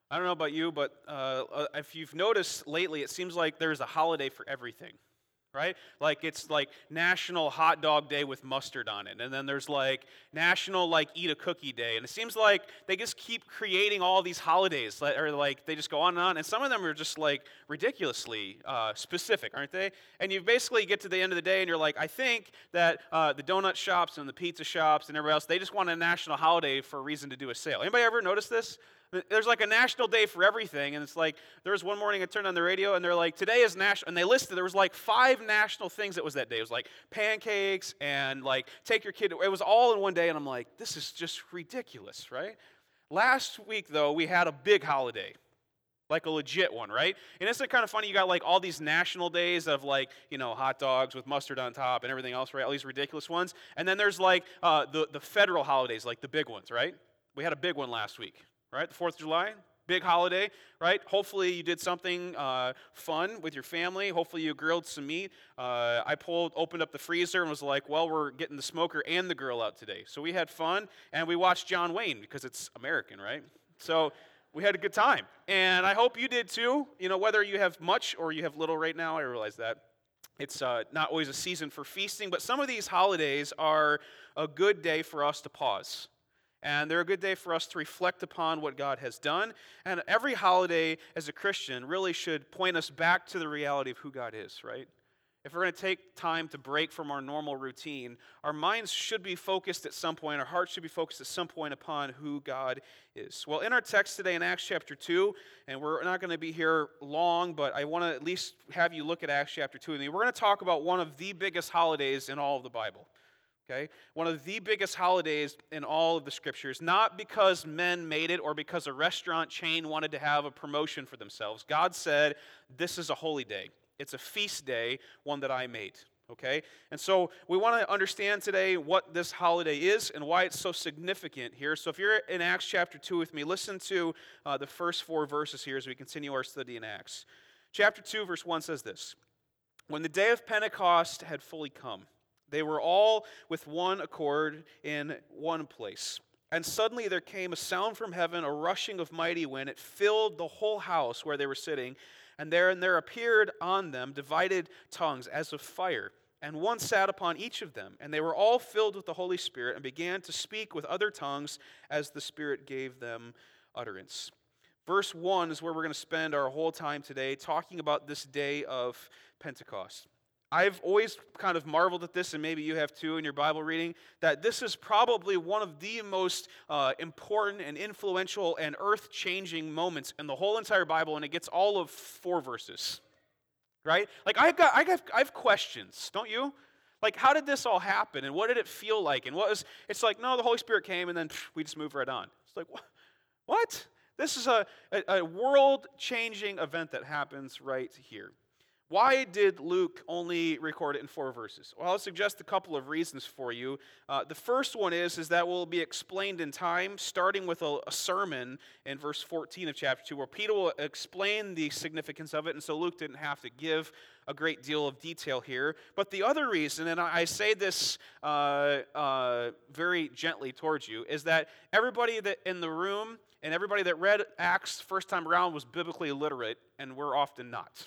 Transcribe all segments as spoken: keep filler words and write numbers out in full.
I don't know about you, but uh, uh, if you've noticed lately, it seems like there's a holiday for everything, right? Like it's like National Hot Dog Day with mustard on it, and then there's like National like Eat a Cookie Day, and it seems like they just keep creating all these holidays, that are like they just go on and on, and some of them are just like ridiculously uh, specific, aren't they? And you basically get to the end of the day, and you're like, I think that uh, the donut shops and the pizza shops and everybody else, they just want a national holiday for a reason to do a sale. Anybody ever notice this? There's like a national day for everything, and it's like, there was one morning I turned on the radio, and they're like, today is national, and they listed, there was like five national things that was that day. It was like pancakes, and like, take your kid, it was all in one day, and I'm like, this is just ridiculous, right? Last week, though, we had a big holiday, like a legit one, right? And isn't it kind of funny, you got like all these national days of like, you know, hot dogs with mustard on top and everything else, right? All these ridiculous ones, and then there's like uh, the, the federal holidays, like the big ones, right? We had a big one last week. Right, the fourth of July, big holiday, right? Hopefully you did something uh, fun with your family. Hopefully you grilled some meat. Uh, I pulled, opened up the freezer and was like, well, we're getting the smoker and the grill out today. So we had fun, and we watched John Wayne because it's American, right? So we had a good time, and I hope you did too. You know, whether you have much or you have little right now, I realize that. It's uh, not always a season for feasting, but some of these holidays are a good day for us to pause. And they're a good day for us to reflect upon what God has done. And every holiday as a Christian really should point us back to the reality of who God is, right? If we're going to take time to break from our normal routine, our minds should be focused at some point, our hearts should be focused at some point upon who God is. Well, in our text today in Acts chapter two, and we're not going to be here long, but I want to at least have you look at Acts chapter two. And we're going to talk about one of the biggest holidays in all of the Bible. Okay? One of the biggest holidays in all of the scriptures, not because men made it or because a restaurant chain wanted to have a promotion for themselves. God said, this is a holy day. It's a feast day, one that I made. Okay? And so we want to understand today what this holiday is and why it's so significant here. So if you're in Acts chapter two with me, listen to uh, the first four verses here as we continue our study in Acts. Chapter two, verse one says this: When the day of Pentecost had fully come, they were all with one accord in one place. And suddenly there came a sound from heaven, a rushing of mighty wind. It filled the whole house where they were sitting. And there and there appeared on them divided tongues as of fire. And one sat upon each of them. And they were all filled with the Holy Spirit and began to speak with other tongues as the Spirit gave them utterance. Verse one is where we're going to spend our whole time today, talking about this day of Pentecost. I've always kind of marveled at this, and maybe you have too in your Bible reading, that this is probably one of the most uh, important and influential and earth-changing moments in the whole entire Bible, and it gets all of four verses, right? Like, I've got, I have, I have questions, don't you? Like, how did this all happen, and what did it feel like, and what was, it's like, no, the Holy Spirit came, and then pff, we just moved right on. It's like, what? What? This is a, a, a world-changing event that happens right here. Why did Luke only record it in four verses? Well, I'll suggest a couple of reasons for you. Uh, the first one is, is that will be explained in time, starting with a, a sermon in verse fourteen of chapter two, where Peter will explain the significance of it, and so Luke didn't have to give a great deal of detail here. But the other reason, and I say this uh, uh, very gently towards you, is that everybody that in the room and everybody that read Acts first time around was biblically illiterate, and we're often not.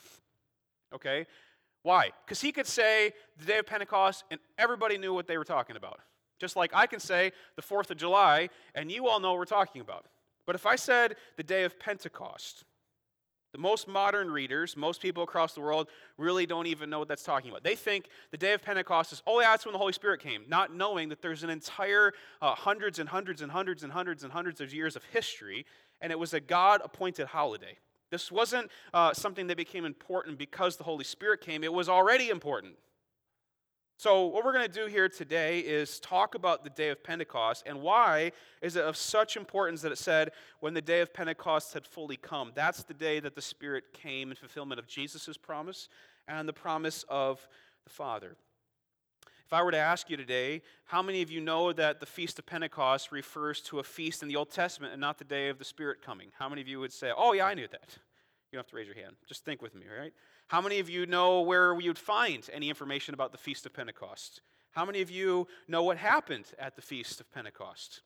Okay? Why? Because he could say the day of Pentecost and everybody knew what they were talking about. Just like I can say the fourth of July and you all know what we're talking about. But if I said the day of Pentecost, the most modern readers, most people across the world, really don't even know what that's talking about. They think the day of Pentecost is, oh yeah, that's when the Holy Spirit came, not knowing that there's an entire uh, hundreds and hundreds and hundreds and hundreds and hundreds of years of history, and it was a God-appointed holiday. This wasn't uh, something that became important because the Holy Spirit came. It was already important. So what we're going to do here today is talk about the day of Pentecost and why is it of such importance that it said when the day of Pentecost had fully come. That's the day that the Spirit came in fulfillment of Jesus' promise and the promise of the Father. If I were to ask you today, how many of you know that the Feast of Pentecost refers to a feast in the Old Testament and not the day of the Spirit coming? How many of you would say, oh yeah, I knew that? You don't have to raise your hand. Just think with me, all right? How many of you know where you'd find any information about the Feast of Pentecost? How many of you know what happened at the Feast of Pentecost?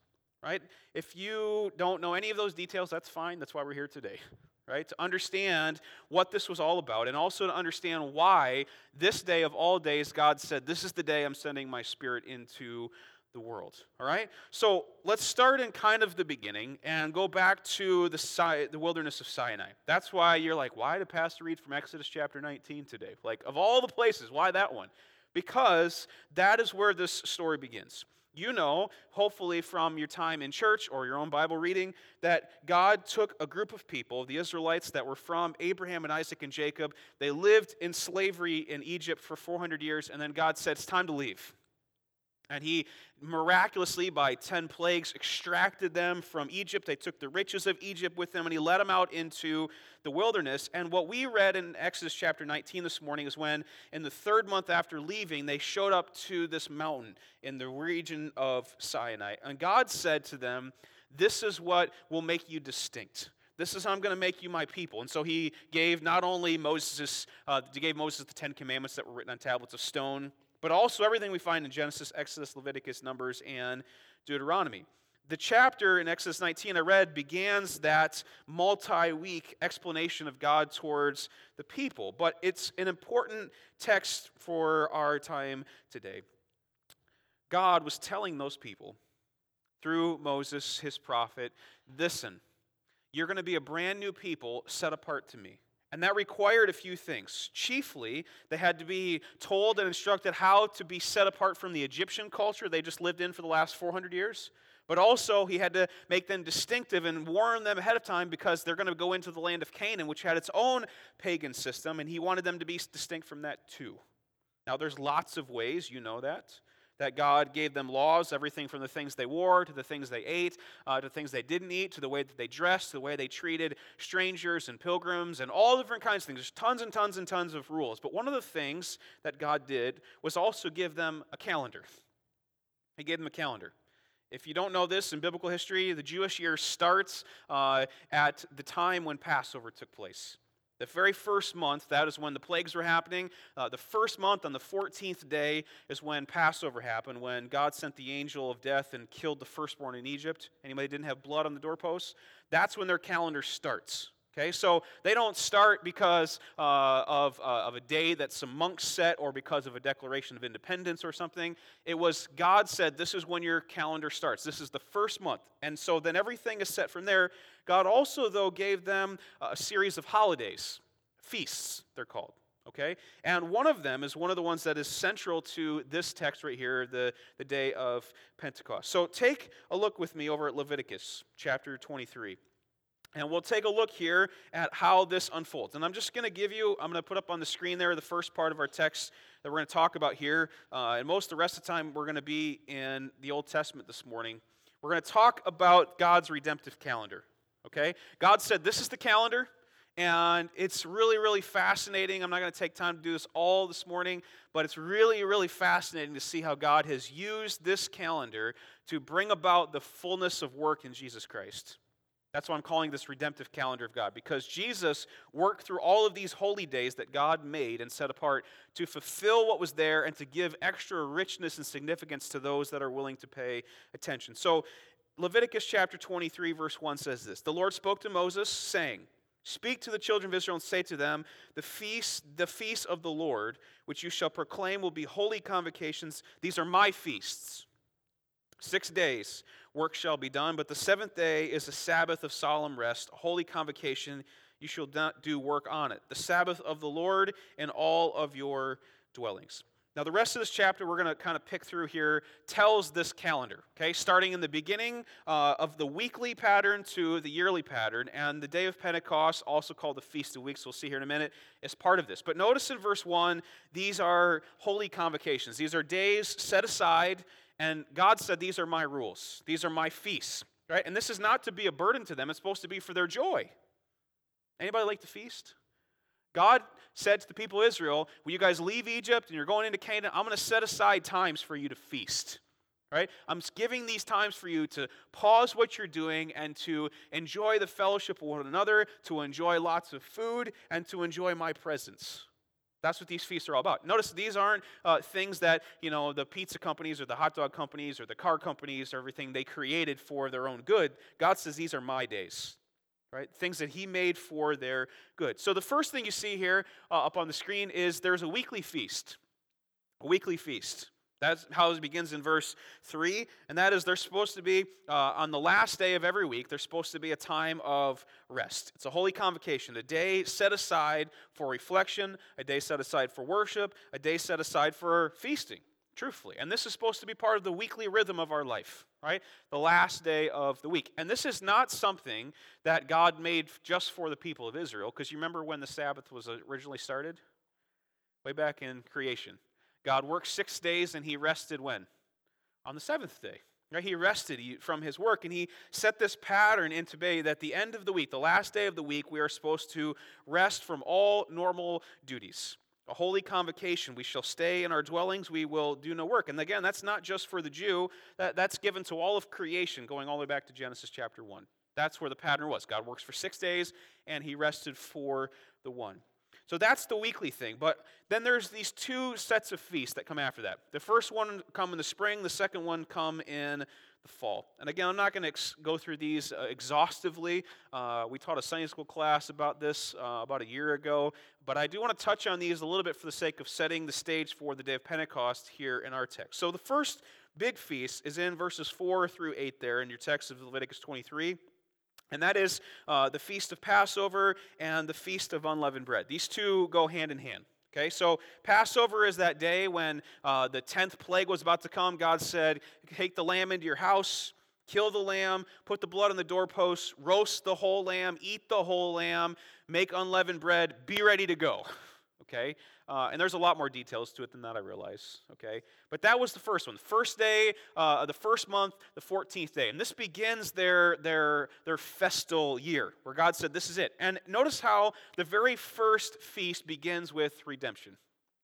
right? If you don't know any of those details, that's fine. That's why we're here today, right? To understand what this was all about, and also to understand why this day of all days, God said, this is the day I'm sending my Spirit into the world, all right? So let's start in kind of the beginning and go back to the, Si- the wilderness of Sinai. That's why you're like, why did Pastor read from Exodus chapter nineteen today? Like, of all the places, why that one? Because that is where this story begins. You know, hopefully from your time in church or your own Bible reading, that God took a group of people, the Israelites that were from Abraham and Isaac and Jacob. They lived in slavery in Egypt for four hundred years, and then God said, it's time to leave. And he miraculously, by ten plagues, extracted them from Egypt. They took the riches of Egypt with them, and he led them out into the wilderness. And what we read in Exodus chapter nineteen this morning is when, in the third month after leaving, they showed up to this mountain in the region of Sinai. And God said to them, this is what will make you distinct. This is how I'm going to make you my people. And so he gave not only Moses, uh, he gave Moses the Ten Commandments that were written on tablets of stone, but also everything we find in Genesis, Exodus, Leviticus, Numbers, and Deuteronomy. The chapter in Exodus nineteen I read begins that multi-week explanation of God towards the people, but it's an important text for our time today. God was telling those people through Moses, his prophet, listen, you're going to be a brand new people set apart to me. And that required a few things. Chiefly, they had to be told and instructed how to be set apart from the Egyptian culture they just lived in for the last four hundred years. But also, he had to make them distinctive and warn them ahead of time because they're going to go into the land of Canaan, which had its own pagan system, and he wanted them to be distinct from that too. Now, there's lots of ways, you know that, that God gave them laws, everything from the things they wore to the things they ate, uh, to things they didn't eat, to the way that they dressed, to the way they treated strangers and pilgrims, and all different kinds of things. There's tons and tons and tons of rules. But one of the things that God did was also give them a calendar. He gave them a calendar. If you don't know this, in biblical history, the Jewish year starts uh, at the time when Passover took place. The very first month, that is when the plagues were happening. Uh, the first month, on the fourteenth day, is when Passover happened, when God sent the angel of death and killed the firstborn in Egypt. Anybody didn't have blood on the doorposts? That's when their calendar starts. Okay, so they don't start because uh, of, uh, of a day that some monks set or because of a declaration of independence or something. It was God said, this is when your calendar starts. This is the first month. And so then everything is set from there. God also, though, gave them a series of holidays, feasts, they're called. Okay, and one of them is one of the ones that is central to this text right here, the, the day of Pentecost. So take a look with me over at Leviticus chapter twenty-three. And we'll take a look here at how this unfolds. And I'm just going to give you, I'm going to put up on the screen there the first part of our text that we're going to talk about here. Uh, and most of the rest of the time, we're going to be in the Old Testament this morning. We're going to talk about God's redemptive calendar. Okay? God said, this is the calendar. And it's really, really fascinating. I'm not going to take time to do this all this morning, but it's really, really fascinating to see how God has used this calendar to bring about the fullness of work in Jesus Christ. That's why I'm calling this redemptive calendar of God, because Jesus worked through all of these holy days that God made and set apart to fulfill what was there and to give extra richness and significance to those that are willing to pay attention. So Leviticus chapter twenty-three, verse one says this, the Lord spoke to Moses, saying, speak to the children of Israel and say to them, the feast, the feasts of the Lord, which you shall proclaim will be holy convocations. These are my feasts. Six days work shall be done, but the seventh day is a Sabbath of solemn rest, a holy convocation. You shall not do work on it. The Sabbath of the Lord in all of your dwellings. Now, the rest of this chapter we're going to kind of pick through here tells this calendar, okay, starting in the beginning uh, of the weekly pattern to the yearly pattern, and the day of Pentecost, also called the Feast of Weeks, we'll see here in a minute, is part of this. But notice in verse one, these are holy convocations. These are days set aside. And God said, these are my rules. These are my feasts, right? And this is not to be a burden to them. It's supposed to be for their joy. Anybody like to feast? God said to the people of Israel, when you guys leave Egypt and you're going into Canaan, I'm going to set aside times for you to feast, right? I'm giving these times for you to pause what you're doing and to enjoy the fellowship of one another, to enjoy lots of food, and to enjoy my presence. That's what these feasts are all about. Notice these aren't uh, things that, you know, the pizza companies or the hot dog companies or the car companies or everything they created for their own good. God says these are my days, right? Things that he made for their good. So the first thing you see here uh, up on the screen is there's a weekly feast. A weekly feast. That's how it begins in verse three, and that is they're supposed to be, uh, on the last day of every week, there's supposed to be a time of rest. It's a holy convocation, a day set aside for reflection, a day set aside for worship, a day set aside for feasting, truthfully. And this is supposed to be part of the weekly rhythm of our life, right? The last day of the week. And this is not something that God made just for the people of Israel, because you remember when the Sabbath was originally started? Way back in creation. God worked six days and he rested when? On the seventh day. Right? He rested from his work and he set this pattern into being that the end of the week, the last day of the week, we are supposed to rest from all normal duties. A holy convocation. We shall stay in our dwellings. We will do no work. And again, that's not just for the Jew. That, that's given to all of creation, going all the way back to Genesis chapter one. That's where the pattern was. God works for six days and he rested for the one. So that's the weekly thing. But then there's these two sets of feasts that come after that. The first one come in the spring. The second one come in the fall. And again, I'm not going to ex- go through these uh, exhaustively. Uh, we taught a Sunday school class about this uh, about a year ago. But I do want to touch on these a little bit for the sake of setting the stage for the day of Pentecost here in our text. So the first big feast is in verses four through eight there in your text of Leviticus twenty-three. And that is uh, the Feast of Passover and the Feast of Unleavened Bread. These two go hand in hand. Okay, so Passover is that day when uh, the tenth plague was about to come. God said, take the lamb into your house, kill the lamb, put the blood on the doorposts, roast the whole lamb, eat the whole lamb, make unleavened bread, be ready to go. Okay, uh, and there's a lot more details to it than that, I realize. Okay, but that was the first one. The first day, uh, the first month, the fourteenth day, and this begins their their their festal year, where God said, "This is it." And notice how the very first feast begins with redemption.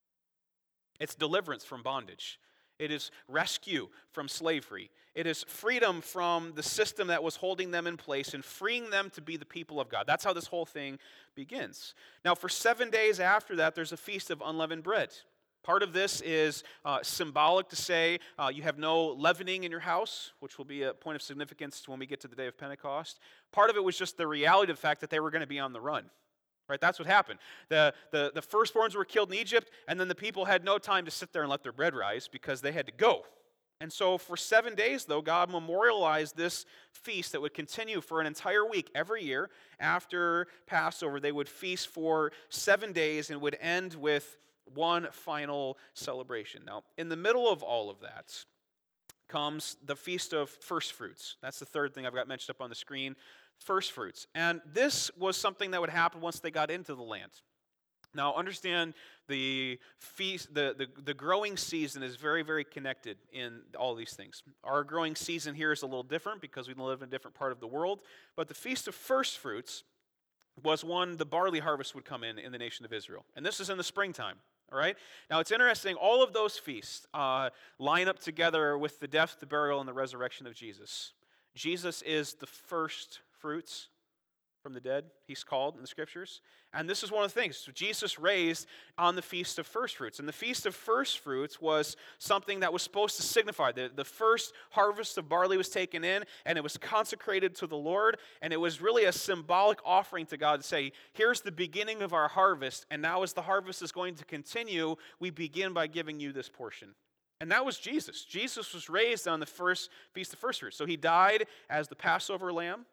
It's deliverance from bondage. It is rescue from slavery. It is freedom from the system that was holding them in place and freeing them to be the people of God. That's how this whole thing begins. Now, for seven days after that, there's a feast of unleavened bread. Part of this is uh, symbolic to say uh, you have no leavening in your house, which will be a point of significance when we get to the day of Pentecost. Part of it was just the reality of the fact that they were going to be on the run. Right, that's what happened. The, the, the firstborns were killed in Egypt, and then the people had no time to sit there and let their bread rise because they had to go. And so for seven days, though, God memorialized this feast that would continue for an entire week every year. After Passover, they would feast for seven days and would end with one final celebration. Now, in the middle of all of that comes the Feast of First Fruits. That's the third thing I've got mentioned up on the screen. First fruits. And this was something that would happen once they got into the land. Now, understand the feast, the, the, the growing season is very, very connected in all these things. Our growing season here is a little different because we live in a different part of the world. But the Feast of First Fruits was when the barley harvest would come in in the nation of Israel. And this is in the springtime. All right? Now, it's interesting, all of those feasts uh, line up together with the death, the burial, and the resurrection of Jesus. Jesus is the first fruits from the dead, he's called in the scriptures. And this is one of the things. So Jesus raised on the Feast of First Fruits. And the Feast of First Fruits was something that was supposed to signify that the first harvest of barley was taken in, and it was consecrated to the Lord. And it was really a symbolic offering to God to say, here's the beginning of our harvest, and now as the harvest is going to continue, we begin by giving you this portion. And that was Jesus. Jesus was raised on the first Feast of First Fruits. So he died as the Passover lamb.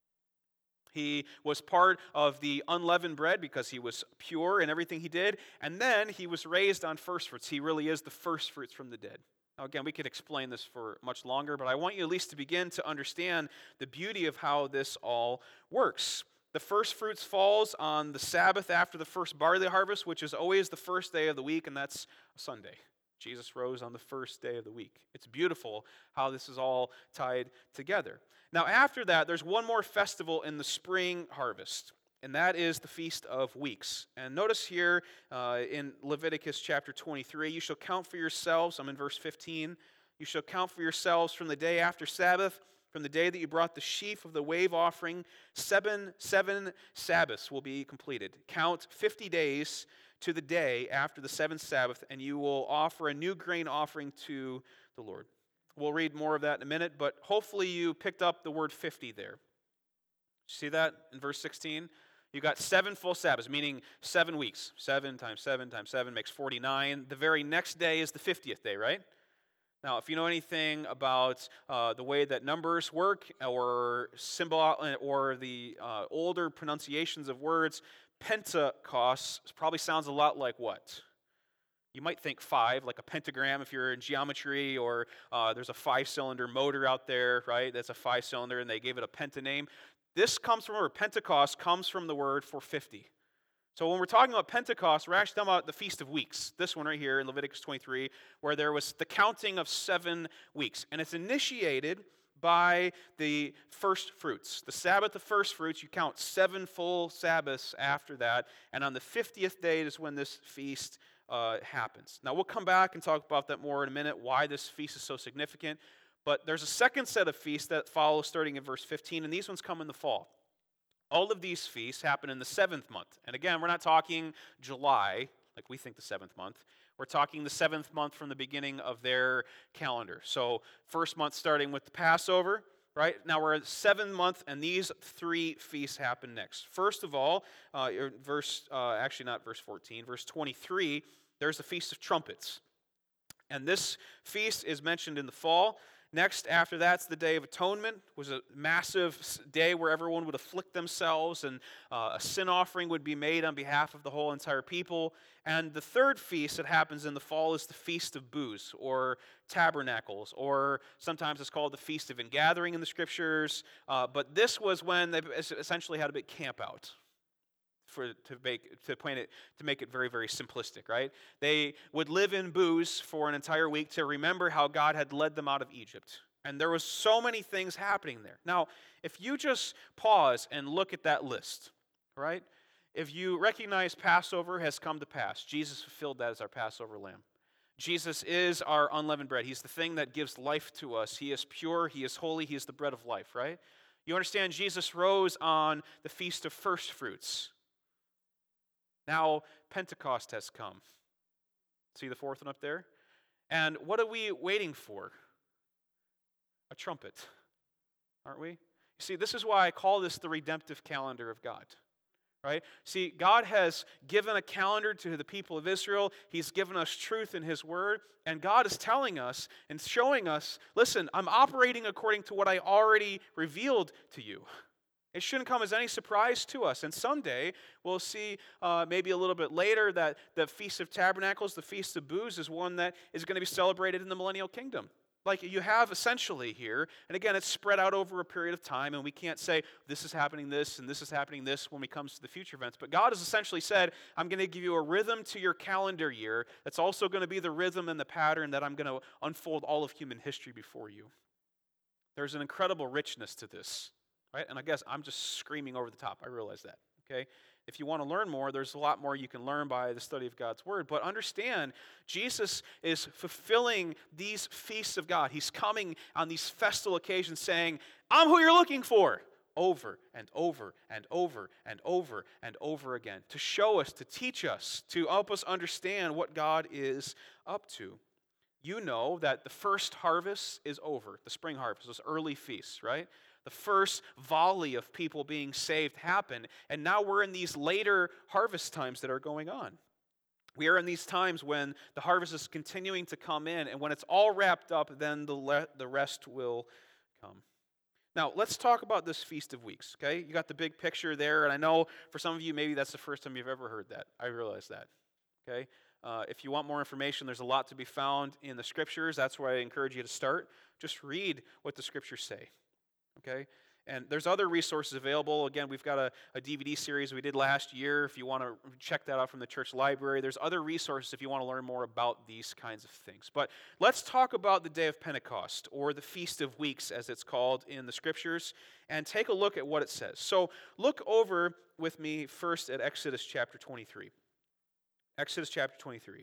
He was part of the unleavened bread because he was pure in everything he did. And then he was raised on first fruits. He really is the first fruits from the dead. Now, again, we could explain this for much longer, but I want you at least to begin to understand the beauty of how this all works. The first fruits falls on the Sabbath after the first barley harvest, which is always the first day of the week, and that's Sunday. Jesus rose on the first day of the week. It's beautiful how this is all tied together. Now, after that, there's one more festival in the spring harvest, and that is the Feast of Weeks. And notice here uh, in Leviticus chapter twenty-three, you shall count for yourselves, I'm in verse fifteen, you shall count for yourselves from the day after Sabbath From the day that you brought the sheaf of the wave offering, seven, seven Sabbaths will be completed. Count fifty days to the day after the seventh Sabbath, and you will offer a new grain offering to the Lord. We'll read more of that in a minute, but hopefully you picked up the word fifty there. See that in verse sixteen? You got seven full Sabbaths, meaning seven weeks. Seven times seven times seven makes forty-nine. The very next day is the fiftieth day, right? Now, if you know anything about uh, the way that numbers work, or symbol, or the uh, older pronunciations of words, Pentecost probably sounds a lot like what? You might think five, like a pentagram if you're in geometry, or uh, there's a five-cylinder motor out there, right? That's a five-cylinder, and they gave it a penta name. This comes from, or Pentecost comes from the word for fifty. So when we're talking about Pentecost, we're actually talking about the Feast of Weeks. This one right here in Leviticus twenty-three, where there was the counting of seven weeks. And it's initiated by the first fruits. The Sabbath of first fruits, you count seven full Sabbaths after that. And on the fiftieth day is when this feast uh, happens. Now we'll come back and talk about that more in a minute, why this feast is so significant. But there's a second set of feasts that follow starting in verse fifteen, and these ones come in the fall. All of these feasts happen in the seventh month. And again, we're not talking July, like we think the seventh month. We're talking the seventh month from the beginning of their calendar. So first month starting with the Passover, right? Now we're at the seventh month, and these three feasts happen next. First of all, uh, verse uh, actually not verse fourteen, verse twenty-three, there's the Feast of Trumpets. And this feast is mentioned in the fall. Next, after that's the Day of Atonement. It was a massive day where everyone would afflict themselves, and uh, a sin offering would be made on behalf of the whole entire people. And the third feast that happens in the fall is the Feast of Booths, or Tabernacles, or sometimes it's called the Feast of Ingathering in the Scriptures. Uh, but this was when they essentially had a big camp out. For, to make to point it to make it very, very simplistic, right? They would live in booths for an entire week to remember how God had led them out of Egypt. And there was so many things happening there. Now, if you just pause and look at that list, right? If you recognize Passover has come to pass, Jesus fulfilled that as our Passover lamb. Jesus is our unleavened bread. He's the thing that gives life to us. He is pure, he is holy, he is the bread of life, right? You understand Jesus rose on the Feast of First Fruits. Now Pentecost has come. See the fourth one up there? And what are we waiting for? A trumpet, aren't we? You see, this is why I call this the redemptive calendar of God, right? See, God has given a calendar to the people of Israel. He's given us truth in His Word, and God is telling us and showing us, listen, I'm operating according to what I already revealed to you. It shouldn't come as any surprise to us. And someday, we'll see uh, maybe a little bit later that the Feast of Tabernacles, the Feast of Booths, is one that is going to be celebrated in the millennial kingdom. Like you have essentially here, and again, it's spread out over a period of time, and we can't say this is happening this and this is happening this when it comes to the future events. But God has essentially said, I'm going to give you a rhythm to your calendar year that's also going to be the rhythm and the pattern that I'm going to unfold all of human history before you. There's an incredible richness to this. Right? And I guess I'm just screaming over the top. I realize that. Okay? If you want to learn more, there's a lot more you can learn by the study of God's Word. But understand, Jesus is fulfilling these feasts of God. He's coming on these festal occasions saying, I'm who you're looking for. Over and over and over and over and over again. To show us, to teach us, to help us understand what God is up to. You know that the first harvest is over. The spring harvest, those early feasts, right? The first volley of people being saved happened, and now we're in these later harvest times that are going on. We are in these times when the harvest is continuing to come in, and when it's all wrapped up, then the le- the rest will come. Now, let's talk about this Feast of Weeks, okay? You got the big picture there, and I know for some of you, maybe that's the first time you've ever heard that. I realize that, okay? Uh, if you want more information, there's a lot to be found in the Scriptures. That's where I encourage you to start. Just read what the Scriptures say. Okay, and there's other resources available. Again, we've got a, a D V D series we did last year. If you want to check that out from the church library, there's other resources if you want to learn more about these kinds of things. But let's talk about the day of Pentecost, or the Feast of Weeks, as it's called in the Scriptures, and take a look at what it says. So look over with me first at Exodus chapter twenty-three. Exodus chapter twenty-three.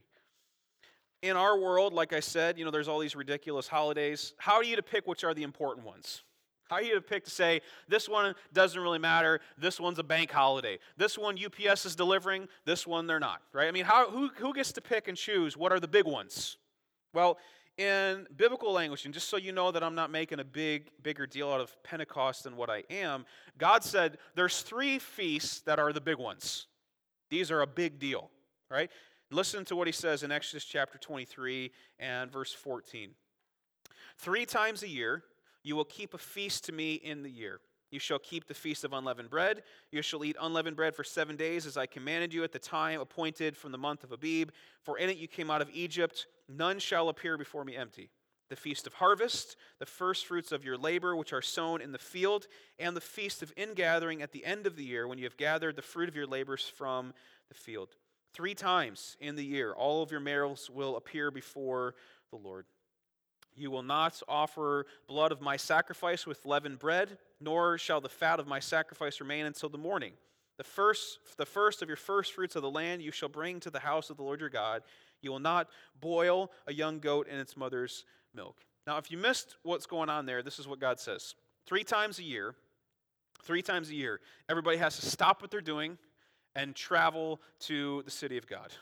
In our world, like I said, you know, there's all these ridiculous holidays. How are you to pick which are the important ones? How are you to pick to say, this one doesn't really matter, this one's a bank holiday, this one U P S is delivering, this one they're not, right? I mean, how, who, who gets to pick and choose what are the big ones? Well, in biblical language, and just so you know that I'm not making a big, bigger deal out of Pentecost than what I am, God said there's three feasts that are the big ones. These are a big deal, right? Listen to what he says in Exodus chapter twenty-three and verse fourteen. Three times a year you will keep a feast to me in the year. You shall keep the feast of unleavened bread. You shall eat unleavened bread for seven days, as I commanded you at the time appointed from the month of Abib. For in it you came out of Egypt. None shall appear before me empty. The feast of harvest, the first fruits of your labor, which are sown in the field, and the feast of ingathering at the end of the year, when you have gathered the fruit of your labors from the field. Three times in the year, all of your males will appear before the Lord. You will not offer blood of my sacrifice with leavened bread, nor shall the fat of my sacrifice remain until the morning. The first, the first of your first fruits of the land you shall bring to the house of the Lord your God. You will not boil a young goat in its mother's milk. Now, if you missed what's going on there, this is what God says. Three times a year, three times a year, everybody has to stop what they're doing and travel to the city of God.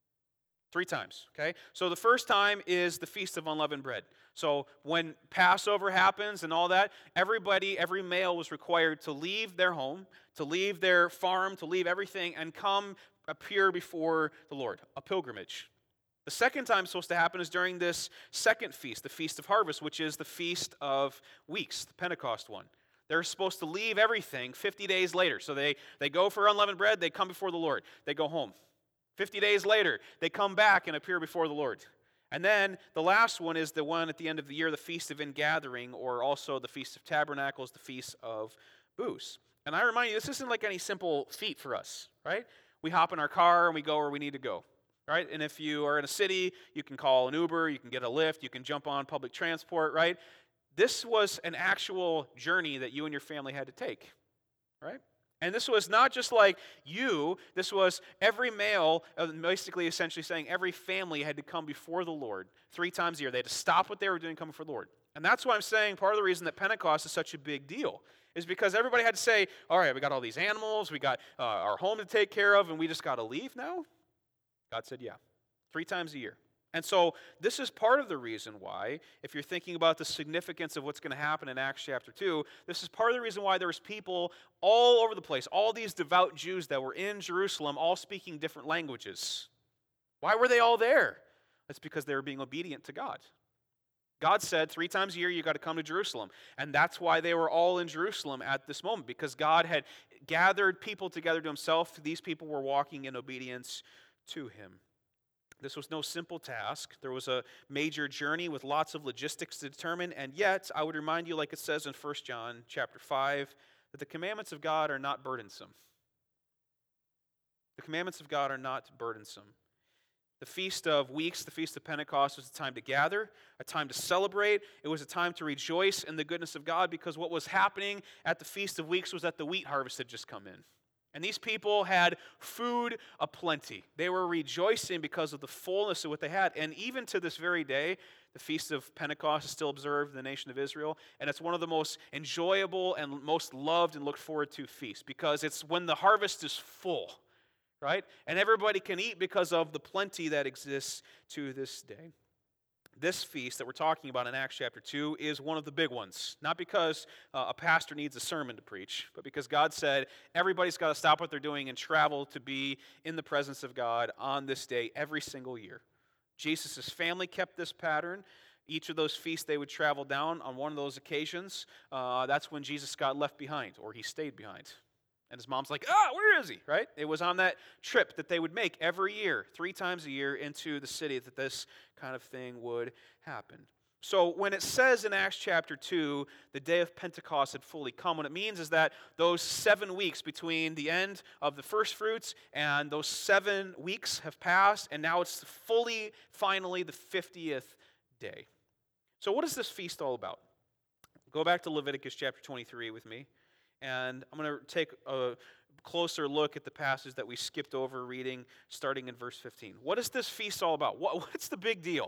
Three times, okay? So the first time is the Feast of Unleavened Bread. So when Passover happens and all that, everybody, every male was required to leave their home, to leave their farm, to leave everything, and come appear before the Lord, a pilgrimage. The second time it's supposed to happen is during this second feast, the Feast of Harvest, which is the Feast of Weeks, the Pentecost one. They're supposed to leave everything fifty days later. So they, they go for unleavened bread, they come before the Lord, they go home. fifty days later, they come back and appear before the Lord. And then the last one is the one at the end of the year, the Feast of Ingathering, or also the Feast of Tabernacles, the Feast of Booths. And I remind you, this isn't like any simple feat for us, right? We hop in our car and we go where we need to go, right? And if you are in a city, you can call an Uber, you can get a Lyft, you can jump on public transport, right? This was an actual journey that you and your family had to take, right? And this was not just like you, this was every male, basically essentially saying every family had to come before the Lord three times a year. They had to stop what they were doing and come before the Lord. And that's why I'm saying part of the reason that Pentecost is such a big deal is because everybody had to say, all right, we got all these animals, we got uh, our home to take care of, and we just got to leave now? God said, yeah, three times a year. And so this is part of the reason why, if you're thinking about the significance of what's going to happen in Acts chapter two, this is part of the reason why there's people all over the place, all these devout Jews that were in Jerusalem, all speaking different languages. Why were they all there? It's because they were being obedient to God. God said three times a year you got to come to Jerusalem. And that's why they were all in Jerusalem at this moment, because God had gathered people together to himself. These people were walking in obedience to him. This was no simple task. There was a major journey with lots of logistics to determine, and yet I would remind you, like it says in First John chapter five, that the commandments of God are not burdensome. The commandments of God are not burdensome. The Feast of Weeks, the Feast of Pentecost, was a time to gather, a time to celebrate. It was a time to rejoice in the goodness of God, because what was happening at the Feast of Weeks was that the wheat harvest had just come in. And these people had food aplenty. They were rejoicing because of the fullness of what they had. And even to this very day, the Feast of Pentecost is still observed in the nation of Israel. And it's one of the most enjoyable and most loved and looked forward to feasts, because it's when the harvest is full, right? And everybody can eat because of the plenty that exists to this day. This feast that we're talking about in Acts chapter two is one of the big ones. Not because uh, a pastor needs a sermon to preach, but because God said everybody's got to stop what they're doing and travel to be in the presence of God on this day every single year. Jesus' family kept this pattern. Each of those feasts they would travel down on one of those occasions. Uh, that's when Jesus got left behind, or he stayed behind. And his mom's like, ah, where is he, right? It was on that trip that they would make every year, three times a year into the city, that this kind of thing would happen. So when it says in Acts chapter two, the day of Pentecost had fully come, what it means is that those seven weeks between the end of the first fruits and those seven weeks have passed, and now it's fully, finally, the fiftieth day. So what is this feast all about? Go back to Leviticus chapter twenty-three with me. And I'm going to take a closer look at the passage that we skipped over reading, starting in verse fifteen. What is this feast all about? What, what's the big deal?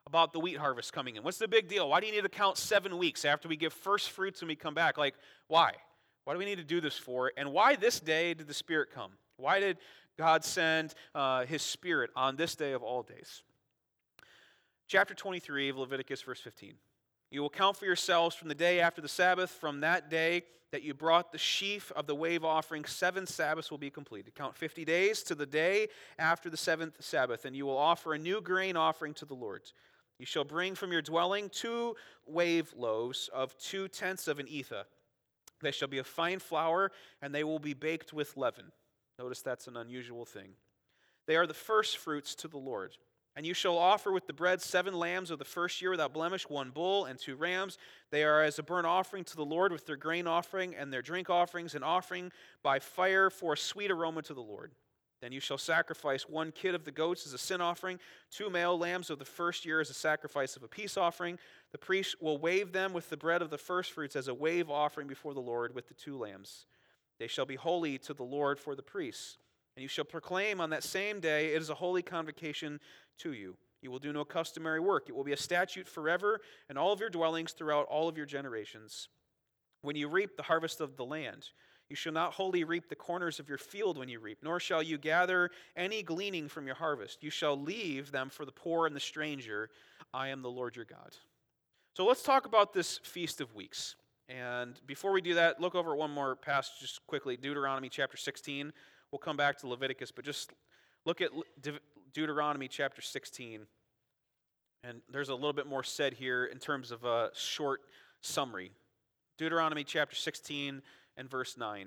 about the wheat harvest coming in? What's the big deal? Why do you need to count seven weeks after we give first fruits and we come back? Like, why? Why do we need to do this for? And why this day did the Spirit come? Why did God send uh, His Spirit on this day of all days? Chapter twenty-three of Leviticus, verse fifteen. You will count for yourselves from the day after the Sabbath, from that day that you brought the sheaf of the wave offering, seven Sabbaths will be completed. Count fifty days to the day after the seventh Sabbath, and you will offer a new grain offering to the Lord. You shall bring from your dwelling two wave loaves of two tenths of an ephah. They shall be of fine flour, and they will be baked with leaven. Notice that's an unusual thing. They are the first fruits to the Lord. And you shall offer with the bread seven lambs of the first year without blemish, one bull and two rams. They are as a burnt offering to the Lord with their grain offering and their drink offerings, an offering by fire for a sweet aroma to the Lord. Then you shall sacrifice one kid of the goats as a sin offering, two male lambs of the first year as a sacrifice of a peace offering. The priest will wave them with the bread of the firstfruits as a wave offering before the Lord with the two lambs. They shall be holy to the Lord for the priests. And you shall proclaim on that same day, it is a holy convocation to you. You will do no customary work. It will be a statute forever in all of your dwellings throughout all of your generations. When you reap the harvest of the land, you shall not wholly reap the corners of your field when you reap, nor shall you gather any gleaning from your harvest. You shall leave them for the poor and the stranger. I am the Lord your God. So let's talk about this Feast of Weeks. And before we do that, look over at one more passage just quickly, Deuteronomy chapter sixteen. We'll come back to Leviticus, but just look at De- Deuteronomy chapter sixteen. And there's a little bit more said here in terms of a short summary. Deuteronomy chapter sixteen and verse nine.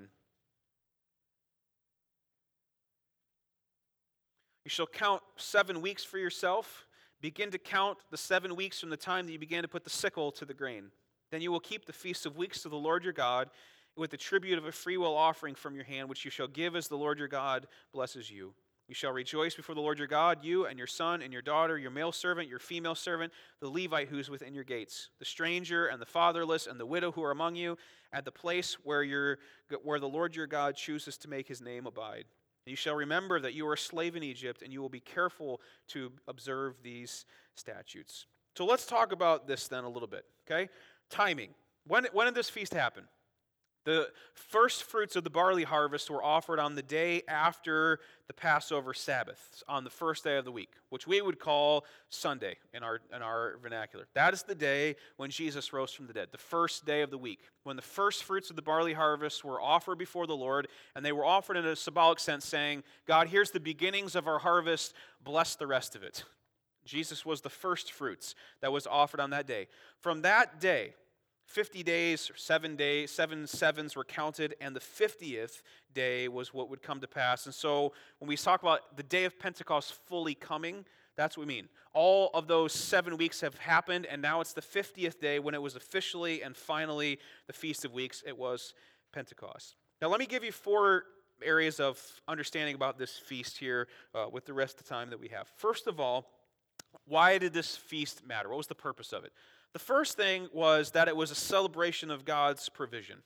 You shall count seven weeks for yourself. Begin to count the seven weeks from the time that you began to put the sickle to the grain. Then you will keep the feast of weeks to the Lord your God, with the tribute of a freewill offering from your hand, which you shall give as the Lord your God blesses you. You shall rejoice before the Lord your God, you and your son and your daughter, your male servant, your female servant, the Levite who is within your gates, the stranger and the fatherless and the widow who are among you, at the place where, your, where the Lord your God chooses to make his name abide. And you shall remember that you were a slave in Egypt, and you will be careful to observe these statutes. So let's talk about this then a little bit, okay? Timing. When, when did this feast happen? The first fruits of the barley harvest were offered on the day after the Passover Sabbath, on the first day of the week, which we would call Sunday in our, in our vernacular. That is the day when Jesus rose from the dead, the first day of the week, when the first fruits of the barley harvest were offered before the Lord, and they were offered in a symbolic sense, saying, God, here's the beginnings of our harvest, bless the rest of it. Jesus was the first fruits that was offered on that day. From that day, fifty days, seven days, seven sevens were counted, and the fiftieth day was what would come to pass. And so when we talk about the day of Pentecost fully coming, that's what we mean. All of those seven weeks have happened, and now it's the fiftieth day when it was officially and finally the Feast of Weeks. It was Pentecost. Now let me give you four areas of understanding about this feast here uh, with the rest of the time that we have. First of all, why did this feast matter? What was the purpose of it? The first thing was that it was a celebration of God's provision.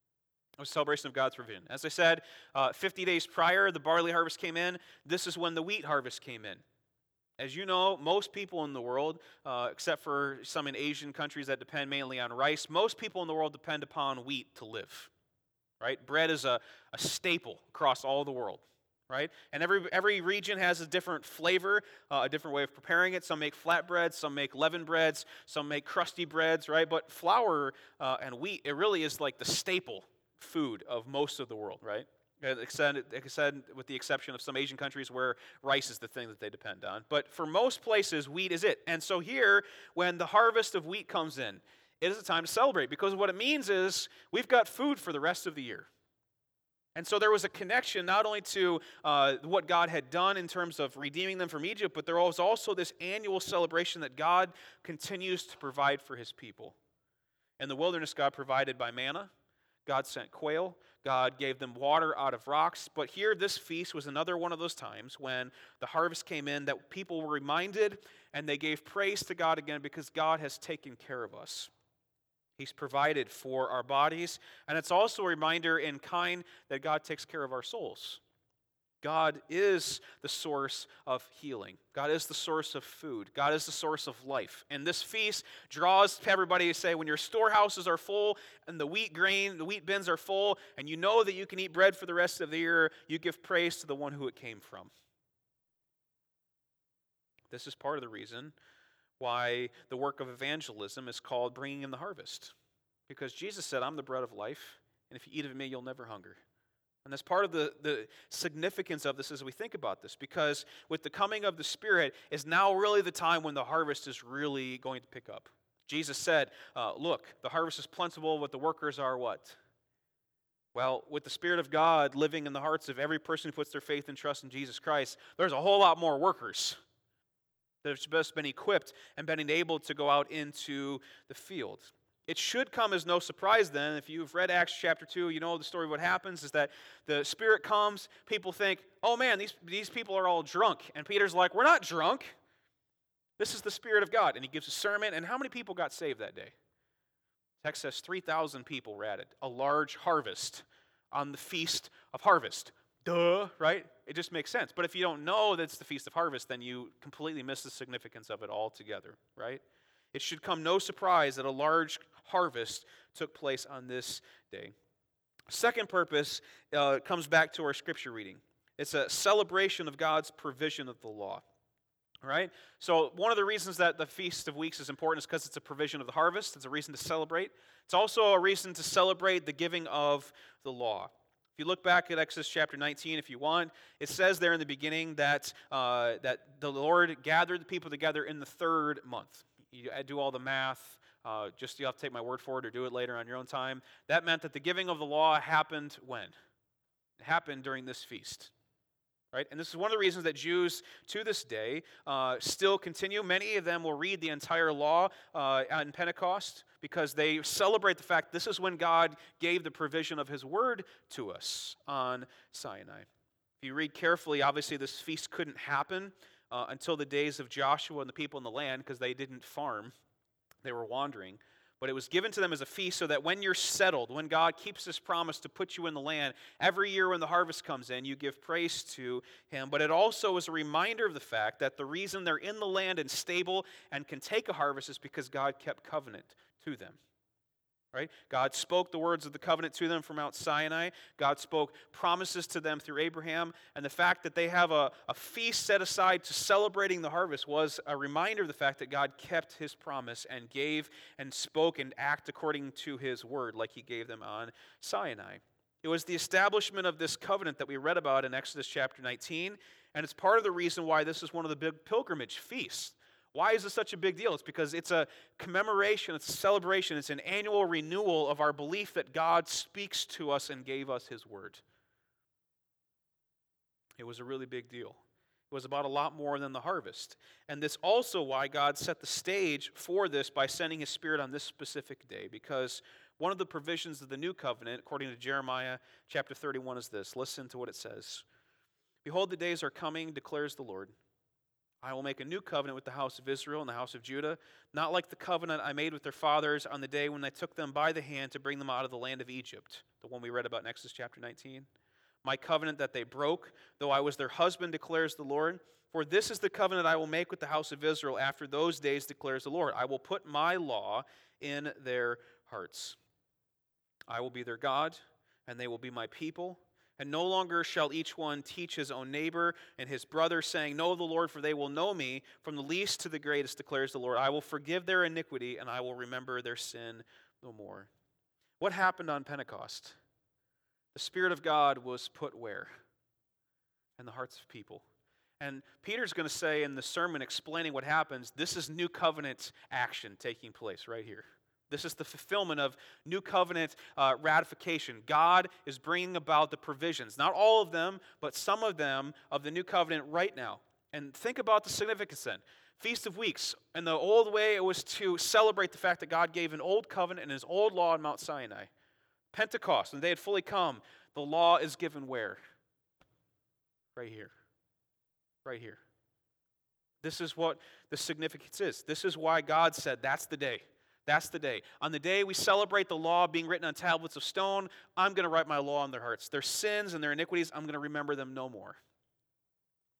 It was a celebration of God's provision. As I said, uh, fifty days prior, the barley harvest came in. This is when the wheat harvest came in. As you know, most people in the world, uh, except for some in Asian countries that depend mainly on rice, most people in the world depend upon wheat to live. Right? Bread is a, a staple across all the world. Right? And every every region has a different flavor, uh, a different way of preparing it. Some make flatbreads, some make leavened breads, some make crusty breads, right? But flour uh, and wheat, it really is like the staple food of most of the world, right? Like I said, like I said, with the exception of some Asian countries where rice is the thing that they depend on. But for most places, wheat is it. And so here, when the harvest of wheat comes in, it is a time to celebrate, because what it means is we've got food for the rest of the year. And so there was a connection not only to uh, what God had done in terms of redeeming them from Egypt, but there was also this annual celebration that God continues to provide for his people. In the wilderness, God provided by manna. God sent quail. God gave them water out of rocks. But here, this feast was another one of those times when the harvest came in that people were reminded, and they gave praise to God again because God has taken care of us. He's provided for our bodies, and it's also a reminder in kind that God takes care of our souls. God is the source of healing. God is the source of food. God is the source of life. And this feast draws everybody to say, when your storehouses are full and the wheat grain, the wheat bins are full, and you know that you can eat bread for the rest of the year, you give praise to the one who it came from. This is part of the reason why the work of evangelism is called bringing in the harvest. Because Jesus said, I'm the bread of life, and if you eat of me, you'll never hunger. And that's part of the, the significance of this as we think about this, because with the coming of the Spirit is now really the time when the harvest is really going to pick up. Jesus said, uh, look, the harvest is plentiful, but the workers are what? Well, with the Spirit of God living in the hearts of every person who puts their faith and trust in Jesus Christ, there's a whole lot more workers that have just been equipped and been able to go out into the field. It should come as no surprise then, if you've read Acts chapter two, you know the story of what happens is that the Spirit comes, people think, oh man, these, these people are all drunk. And Peter's like, we're not drunk. This is the Spirit of God. And he gives a sermon, and how many people got saved that day? Text says three thousand people were added, a large harvest on the Feast of Harvest. Duh, right? It just makes sense. But if you don't know that it's the Feast of Harvest, then you completely miss the significance of it altogether, right? It should come no surprise that a large harvest took place on this day. Second purpose uh, comes back to our scripture reading. It's a celebration of God's provision of the law. Right? So one of the reasons that the Feast of Weeks is important is because it's a provision of the harvest. It's a reason to celebrate. It's also a reason to celebrate the giving of the law. If you look back at Exodus chapter nineteen, if you want, it says there in the beginning that, uh, that the Lord gathered the people together in the third month. You do all the math, uh, just you have to take my word for it or do it later on your own time. That meant that the giving of the law happened when? It happened during this feast. Right? And this is one of the reasons that Jews to this day uh, still continue. Many of them will read the entire law uh, on Pentecost because they celebrate the fact this is when God gave the provision of His word to us on Sinai. If you read carefully, obviously this feast couldn't happen uh, until the days of Joshua and the people in the land because they didn't farm. They were wandering. But it was given to them as a feast so that when you're settled, when God keeps His promise to put you in the land, every year when the harvest comes in, you give praise to Him. But it also is a reminder of the fact that the reason they're in the land and stable and can take a harvest is because God kept covenant to them. Right? God spoke the words of the covenant to them from Mount Sinai. God spoke promises to them through Abraham. And the fact that they have a, a feast set aside to celebrating the harvest was a reminder of the fact that God kept His promise and gave and spoke and acted according to His word like He gave them on Sinai. It was the establishment of this covenant that we read about in Exodus chapter nineteen. And it's part of the reason why this is one of the big pilgrimage feasts. Why is this such a big deal? It's because it's a commemoration, it's a celebration, it's an annual renewal of our belief that God speaks to us and gave us His word. It was a really big deal. It was about a lot more than the harvest. And this also why God set the stage for this by sending His Spirit on this specific day, because one of the provisions of the new covenant, according to Jeremiah chapter thirty-one, is this. Listen to what it says. Behold, the days are coming, declares the Lord. I will make a new covenant with the house of Israel and the house of Judah, not like the covenant I made with their fathers on the day when I took them by the hand to bring them out of the land of Egypt, the one we read about in Exodus chapter nineteen. My covenant that they broke, though I was their husband, declares the Lord. For this is the covenant I will make with the house of Israel after those days, declares the Lord. I will put my law in their hearts. I will be their God, and they will be my people. And no longer shall each one teach his own neighbor and his brother, saying, Know the Lord, for they will know me, from the least to the greatest, declares the Lord. I will forgive their iniquity, and I will remember their sin no more. What happened on Pentecost? The Spirit of God was put where? In the hearts of people. And Peter's going to say in the sermon explaining what happens, this is new covenant action taking place right here. This is the fulfillment of new covenant uh, ratification. God is bringing about the provisions, not all of them, but some of them of the new covenant right now. And think about the significance then. Feast of Weeks, in the old way, it was to celebrate the fact that God gave an old covenant and His old law on Mount Sinai. Pentecost, when they had fully come, the law is given where? Right here. Right here. This is what the significance is. This is why God said, that's the day. That's the day. On the day we celebrate the law being written on tablets of stone, I'm going to write my law on their hearts. Their sins and their iniquities, I'm going to remember them no more.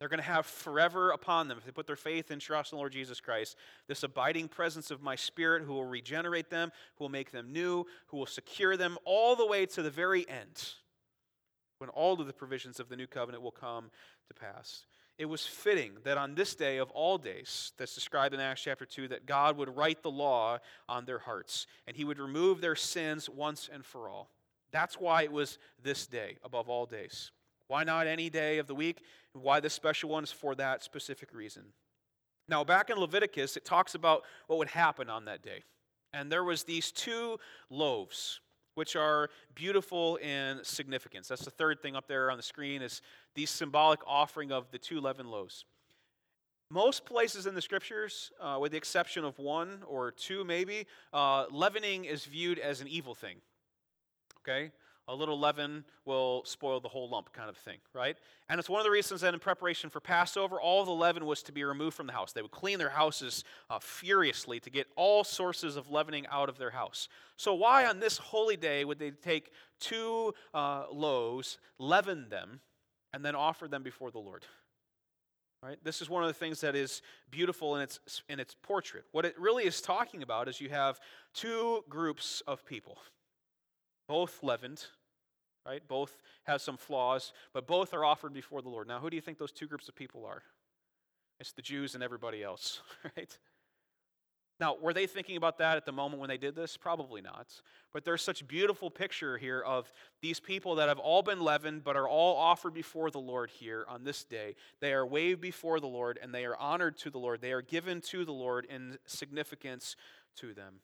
They're going to have forever upon them, if they put their faith and trust in the Lord Jesus Christ, this abiding presence of my Spirit who will regenerate them, who will make them new, who will secure them all the way to the very end, when all of the provisions of the new covenant will come to pass. It was fitting that on this day of all days, that's described in Acts chapter two, that God would write the law on their hearts, and he would remove their sins once and for all. That's why it was this day above all days. Why not any day of the week? Why this special one is for that specific reason. Now, back in Leviticus, it talks about what would happen on that day. And there was these two loaves, which are beautiful in significance. That's the third thing up there on the screen, is the symbolic offering of the two leavened loaves. Most places in the Scriptures, uh, with the exception of one or two maybe, uh, leavening is viewed as an evil thing. Okay? A little leaven will spoil the whole lump kind of thing, right? And it's one of the reasons that in preparation for Passover, all the leaven was to be removed from the house. They would clean their houses uh, furiously to get all sources of leavening out of their house. So why on this holy day would they take two uh, loaves, leaven them, and then offer them before the Lord? Right? This is one of the things that is beautiful in its, in its portrait. What it really is talking about is you have two groups of people. Both leavened, right? Both have some flaws, but both are offered before the Lord. Now, who do you think those two groups of people are? It's the Jews and everybody else, right? Now, were they thinking about that at the moment when they did this? Probably not. But there's such a beautiful picture here of these people that have all been leavened, but are all offered before the Lord here on this day. They are waved before the Lord, and they are honored to the Lord. They are given to the Lord in significance to them.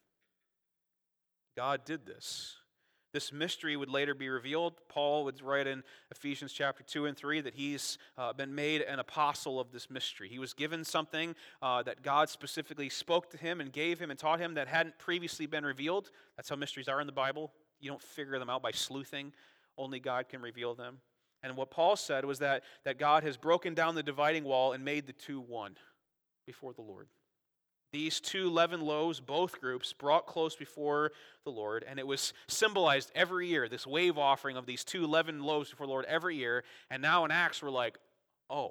God did this. This mystery would later be revealed. Paul would write in Ephesians chapter two and three that he's uh, been made an apostle of this mystery. He was given something uh, that God specifically spoke to him and gave him and taught him that hadn't previously been revealed. That's how mysteries are in the Bible. You don't figure them out by sleuthing. Only God can reveal them. And what Paul said was that, that God has broken down the dividing wall and made the two one before the Lord. These two leavened loaves, both groups, brought close before the Lord, and it was symbolized every year, this wave offering of these two leavened loaves before the Lord every year. And now in Acts, we're like, oh,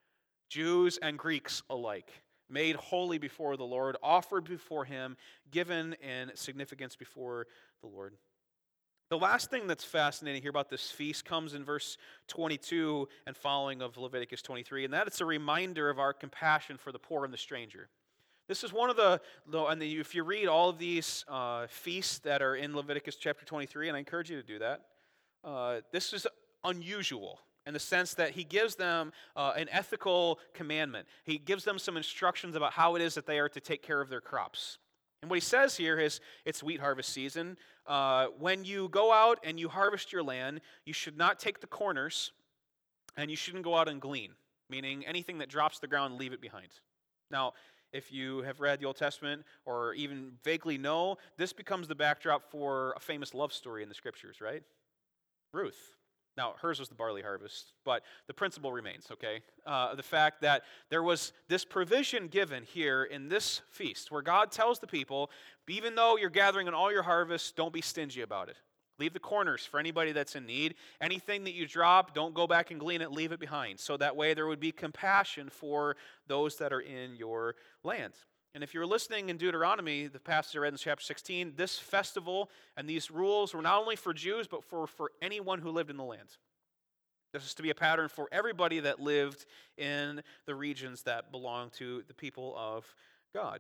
Jews and Greeks alike, made holy before the Lord, offered before him, given in significance before the Lord. The last thing that's fascinating here about this feast comes in verse twenty-two and following of Leviticus twenty-three, and that it's a reminder of our compassion for the poor and the stranger. This is one of the, and if you read all of these uh, feasts that are in Leviticus chapter twenty-three, and I encourage you to do that, uh, this is unusual in the sense that he gives them uh, an ethical commandment. He gives them some instructions about how it is that they are to take care of their crops. And what he says here is, it's wheat harvest season. Uh, when you go out and you harvest your land, you should not take the corners, and you shouldn't go out and glean, meaning anything that drops to the ground, leave it behind. Now, if you have read the Old Testament or even vaguely know, this becomes the backdrop for a famous love story in the Scriptures, right? Ruth. Now, hers was the barley harvest, but the principle remains, okay? Uh, the fact that there was this provision given here in this feast where God tells the people, even though you're gathering in all your harvests, don't be stingy about it. Leave the corners for anybody that's in need. Anything that you drop, don't go back and glean it, leave it behind. So that way there would be compassion for those that are in your land. And if you're listening in Deuteronomy, the passage I read in chapter sixteen, this festival and these rules were not only for Jews, but for, for anyone who lived in the land. This is to be a pattern for everybody that lived in the regions that belong to the people of God.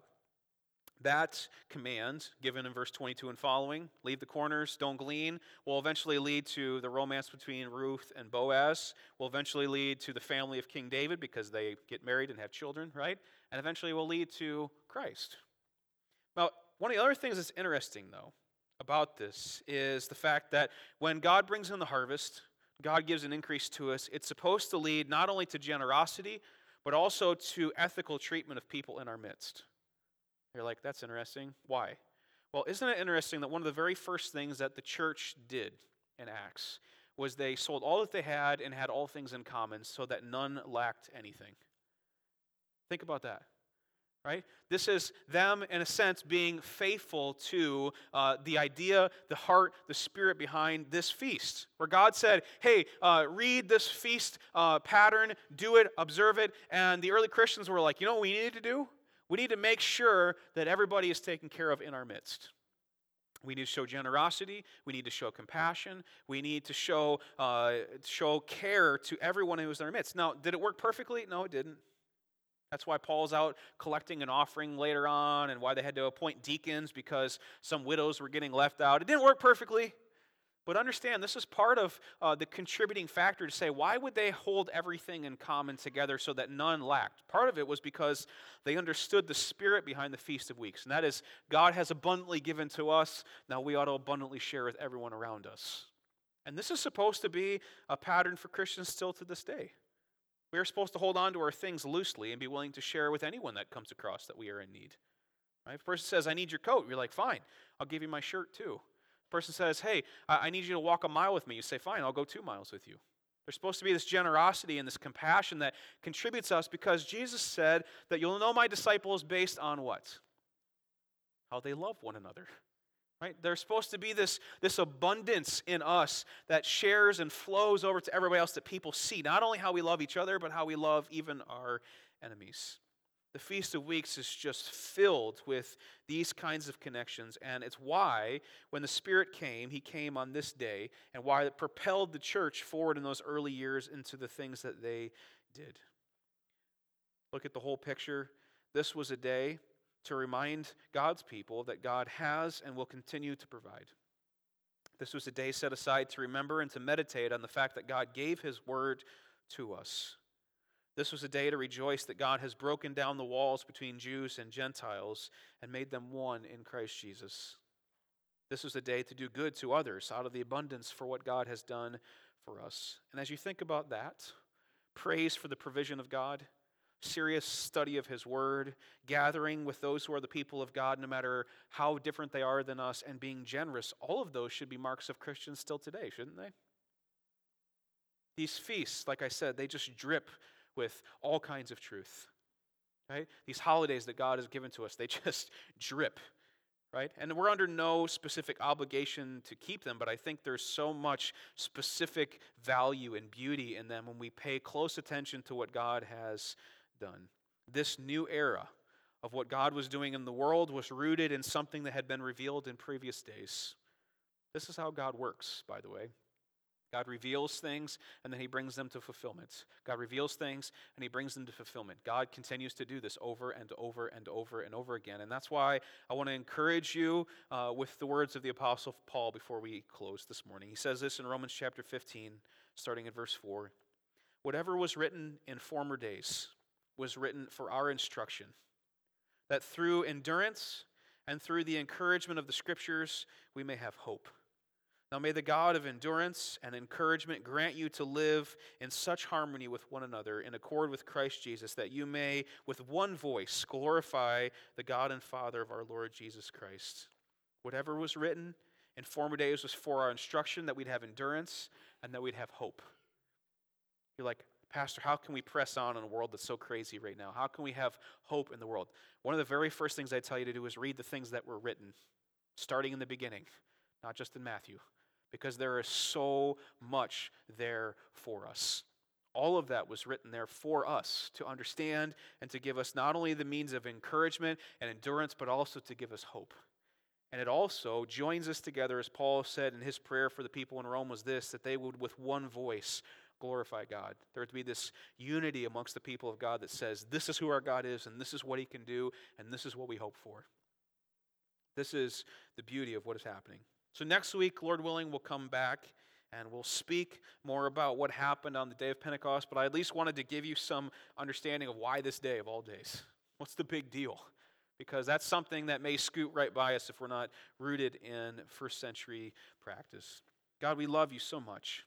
That command, given in verse twenty-two and following, leave the corners, don't glean, will eventually lead to the romance between Ruth and Boaz, will eventually lead to the family of King David because they get married and have children, right? And eventually will lead to Christ. Now, one of the other things that's interesting, though, about this is the fact that when God brings in the harvest, God gives an increase to us, it's supposed to lead not only to generosity, but also to ethical treatment of people in our midst. You're like, that's interesting. Why? Well, isn't it interesting that one of the very first things that the church did in Acts was they sold all that they had and had all things in common so that none lacked anything? Think about that. right? This is them, in a sense, being faithful to uh, the idea, the heart, the spirit behind this feast. Where God said, hey, uh, read this feast uh, pattern, do it, observe it. And the early Christians were like, you know what we need to do? We need to make sure that everybody is taken care of in our midst. We need to show generosity. We need to show compassion. We need to show, uh, show care to everyone who is in our midst. Now, did it work perfectly? No, it didn't. That's why Paul's out collecting an offering later on, and why they had to appoint deacons because some widows were getting left out. It didn't work perfectly, but understand this is part of uh, the contributing factor to say, why would they hold everything in common together so that none lacked? Part of it was because they understood the spirit behind the Feast of Weeks, and that is God has abundantly given to us. Now we ought to abundantly share with everyone around us. And this is supposed to be a pattern for Christians still to this day. We are supposed to hold on to our things loosely and be willing to share with anyone that comes across that we are in need. Right? If a person says, I need your coat, you're like, fine, I'll give you my shirt too. If a person says, hey, I need you to walk a mile with me, you say, fine, I'll go two miles with you. There's supposed to be this generosity and this compassion that contributes us, because Jesus said that you'll know my disciples based on what? How they love one another. Right? There's supposed to be this, this abundance in us that shares and flows over to everybody else, that people see not only how we love each other, but how we love even our enemies. The Feast of Weeks is just filled with these kinds of connections, and it's why when the Spirit came, He came on this day, and why it propelled the church forward in those early years into the things that they did. Look at the whole picture. This was a day to remind God's people that God has and will continue to provide. This was a day set aside to remember and to meditate on the fact that God gave His word to us. This was a day to rejoice that God has broken down the walls between Jews and Gentiles and made them one in Christ Jesus. This was a day to do good to others out of the abundance for what God has done for us. And as you think about that, praise for the provision of God, serious study of His Word, gathering with those who are the people of God, no matter how different they are than us, and being generous, all of those should be marks of Christians still today, shouldn't they? These feasts, like I said, they just drip with all kinds of truth, right? These holidays that God has given to us, they just drip, right? And we're under no specific obligation to keep them, but I think there's so much specific value and beauty in them when we pay close attention to what God has done. This new era of what God was doing in the world was rooted in something that had been revealed in previous days. This is how God works, by the way. God reveals things, and then He brings them to fulfillment. God reveals things, and He brings them to fulfillment. God continues to do this over and over and over and over again. And that's why I want to encourage you uh, with the words of the Apostle Paul before we close this morning. He says this in Romans chapter fifteen, starting at verse four. Whatever was written in former days was written for our instruction, that through endurance and through the encouragement of the Scriptures we may have hope. Now may the God of endurance and encouragement grant you to live in such harmony with one another in accord with Christ Jesus, that you may with one voice glorify the God and Father of our Lord Jesus Christ. Whatever was written in former days was for our instruction, that we'd have endurance and that we'd have hope. You're like, Pastor, how can we press on in a world that's so crazy right now? How can we have hope in the world? One of the very first things I tell you to do is read the things that were written, starting in the beginning, not just in Matthew, because there is so much there for us. All of that was written there for us to understand and to give us not only the means of encouragement and endurance, but also to give us hope. And it also joins us together, as Paul said in his prayer for the people in Rome was this, that they would with one voice glorify God. There would be this unity amongst the people of God that says, this is who our God is, and this is what He can do, and this is what we hope for. This is the beauty of what is happening. So next week, Lord willing, we'll come back and we'll speak more about what happened on the day of Pentecost, but I at least wanted to give you some understanding of why this day of all days. What's the big deal? Because that's something that may scoot right by us if we're not rooted in first century practice. God, we love You so much.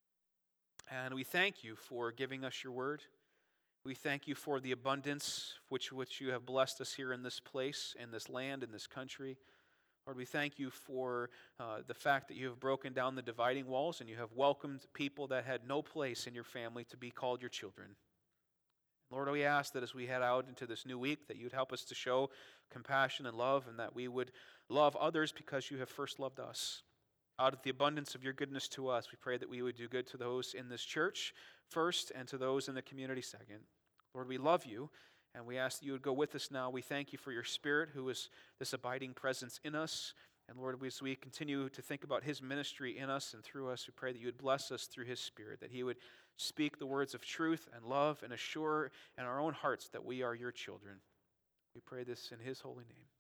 And we thank You for giving us Your word. We thank You for the abundance which which You have blessed us here in this place, in this land, in this country. Lord, we thank You for uh, the fact that You have broken down the dividing walls and You have welcomed people that had no place in Your family to be called Your children. Lord, we ask that as we head out into this new week, that you would help us to show compassion and love, and that we would love others because you have first loved us. Out of the abundance of your goodness to us, we pray that we would do good to those in this church first and to those in the community second. Lord, we love you, and we ask that you would go with us now. We thank you for your Spirit, who is this abiding presence in us. And Lord, as we continue to think about his ministry in us and through us, we pray that you would bless us through his Spirit, that he would speak the words of truth and love and assure in our own hearts that we are your children. We pray this in his holy name.